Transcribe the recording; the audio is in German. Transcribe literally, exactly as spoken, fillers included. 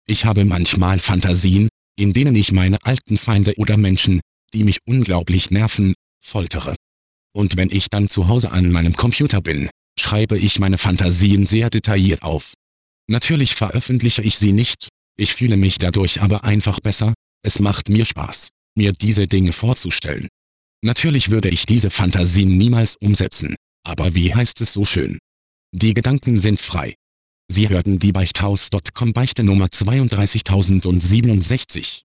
Ich habe manchmal Fantasien, in denen ich meine alten Feinde oder Menschen, die mich unglaublich nerven, foltere. Und wenn ich dann zu Hause an meinem Computer bin, schreibe ich meine Fantasien sehr detailliert auf. Natürlich veröffentliche ich sie nicht, ich fühle mich dadurch aber einfach besser, es macht mir Spaß, mir diese Dinge vorzustellen. Natürlich würde ich diese Fantasien niemals umsetzen, aber wie heißt es so schön? Die Gedanken sind frei. Sie hörten die Beichthaus Punkt com Beichte Nummer zweiunddreißigtausendsiebenundsechzig.